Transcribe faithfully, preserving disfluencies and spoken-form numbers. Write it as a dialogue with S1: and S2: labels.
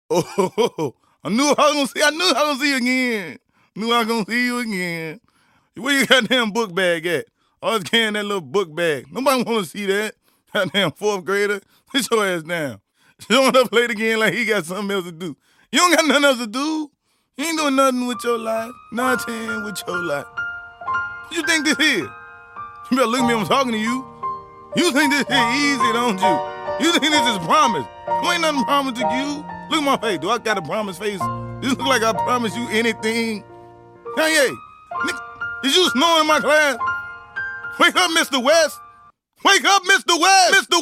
S1: Oh, I knew I was gonna see. I knew I was gonna see you again. Knew I was gonna see you again. Where your goddamn book bag at? Always carrying that little book bag. Nobody want to see that. Goddamn fourth grader. Sit your ass down. Showing up late again like he got something else to do. You don't got nothing else to do. You ain't doing nothing with your life. Nothing with your life. What you think this is? You better look at me when I'm talking to you. You think this is easy, don't you? You think this is promise. There ain't nothing promised to you. Look at my face. Do I got a promise face? This look like I promise you anything. Kanye, nigga, is you snoring in my class? Wake up, Mister West. Wake up, Mister West. Mister